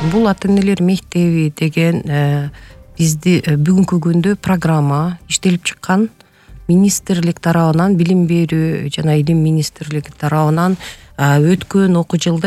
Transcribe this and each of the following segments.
бул ата-энелер мектеби деген бизди бүгүнкү күндө программа иштелип чыккан министрлик тарабынан, билим берүү жана илим министрлиги тарабынан өткөн окуу жылда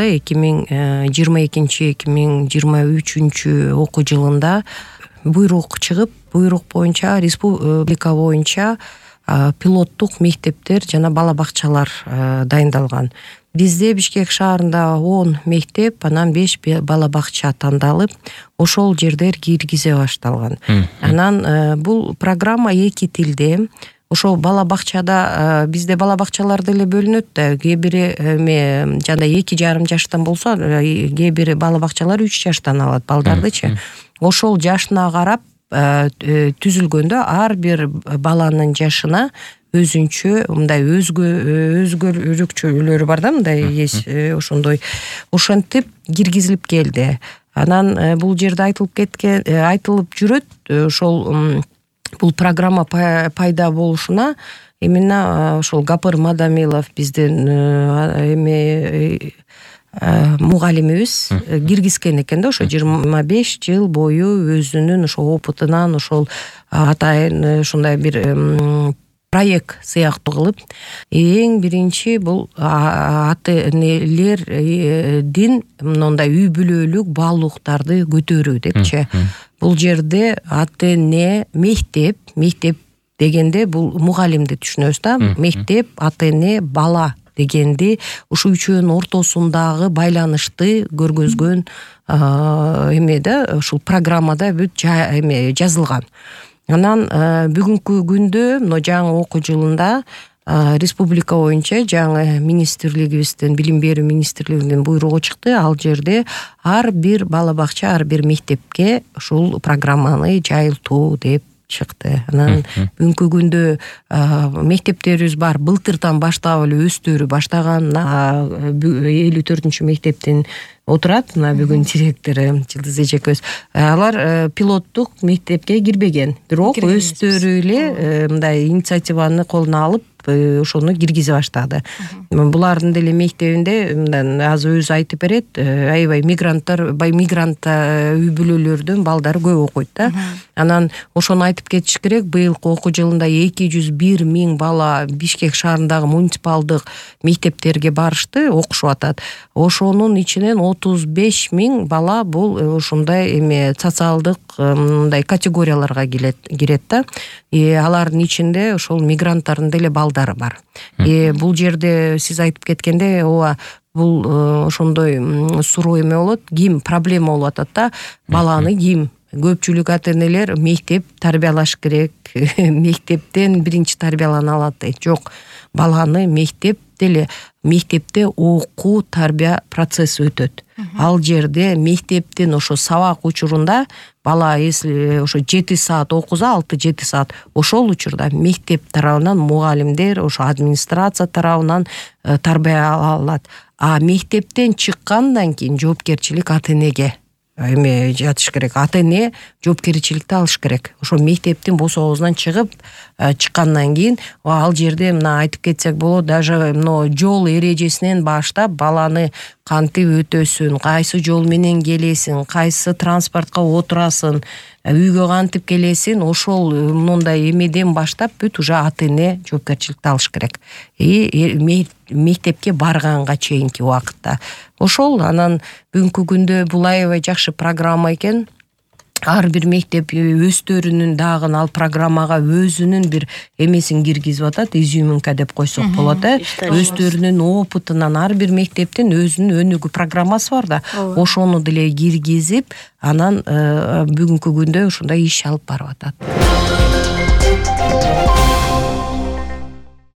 2022-2023 окуу жылында буйрук чыгып, буйрук боюнча республика боюнча пилоттук мектептер жана бала бакчалар дайындалган. Бизде Бишкек шаарында 10 мектеп, анан 5 бала бакча тандалып, ошол жердер киргизе башталган. Анан бул программа 2 тилде. Ошол бала бакчада бизде бала бакчалар деле бөлүнөт да. Кээ бири жана 2,5 жаштан болсо, кээ бири бала бакчалар 3 жаштан алат балдардычы. Ошол жашына карап түзүлгөндө ар бир баланын жашына өзүнчө мындай өзгөрүүчүлөрү бар да, мындай ошондой ошентип киргизилип келди. Анан бул жерде айтылып жүрөт, ошол бул программа пайда болушуна именно ошол Гапыр Мадамилов биздин мугалимибиз киргизген экен да, ошо 25 жыл бою өзүнүн ошо опытынан ошол атайын ушундай бир проект сыяктуу кылып, эң биринчи бул ата-энелердин мындай үй бүлөлүк баалуулуктарды көтөрүү депчи. Бул жерде ата-эне, мектеп дегенде бул мугалимди түшүнөбүз да. Мектеп, ата-эне, бала дегенди ушу үчөөнүн ортосундагы байланышты көргөзгөн да, ушул программада бүт жазылган. Анан бүгүнкү күндө мына жаңы окуу жылында республика боюнча жаңы министрлигибиздин, билим берүү министрлигинин буйругу чыкты. Ал жерде ар бир бала бакча, ар бир мектепке ушул программаны жайылтуу деп чыкты. Анан бүгүнкү күндө мектептерибиз бар. Былтырдан баштап эле өстөрү баштаган 54-чү мектептин отурат, мына бүгүн директору Жылдыз эжекебиз. Алар пилоттук мектепке кирбеген, бирок өстөрү эле мындай инициативаны колуна алып ошону киргизе баштады. Булардын деле мектебинде азыр өзү айтып берет, аябай мигрант үй бүлөлөрдүн балдары көп окуйт да. Анан ошону айтып кетиш керек, быйылкы окуу жылында 201 миң бала Бишкек шаарындагы муниципалдык мектептерге барышты, окушуп атат. Ошонун ичинен 35 миң бала бул ушундай социалдык мындай категорияларга кирет да. Алардын ичинде ошол мигранттардын деле балдары бар. Бул жерде сиз айтып кеткенде, ооба, бул ошондой суроо эме болот, ким проблема болуп атат да, баланы ким? Көпчүлүк ата-энелер мектеп тарбиялаш керек, мектептен биринчи тарбиялана алат дейт. Жок, баланы мектепте окуу тарбия процесси өтөт. Ал жерде мектептин ошо сабак учурунда бала если ошо 7 саат окуза, 6-7 саат, ошол учурда мектеп тарабынан мугалимдер, ошо администрация тарабынан тарбия алат. А мектептен чыккандан кийин жоопкерчилик ата-энеге жатыш керек. Ата-эне жоопкерчиликти алыш керек. Ошо мектептин бос оозунан чыккандан кийин ал жерде мына айтып кетсек болот, даже жол эрежесинен баштап баланы кантип өтөсүн, кайсы жол менен келесиң, кайсы транспортко отурасың, үйгө кантип келесиң, ошол мындай эмеден баштап бүт уже ата-эне жоопкерчиликти алыш керек. Мектепке барганга чейинки убакытта. Ошол анан бүгүнкү күндө бул аябай жакшы программа экен. Ар бир мектеп өстөрүнүн дагы ал программага өзүнүн бир эмесин киргизип атат, изюминка деп койсок болот. Өстөрүнүн опытынан ар бир мектептин өзүнүн өнүгүү программасы бар да. Ошону деле киргизип, анан бүгүнкү күндө ушундай иш алып барып атат.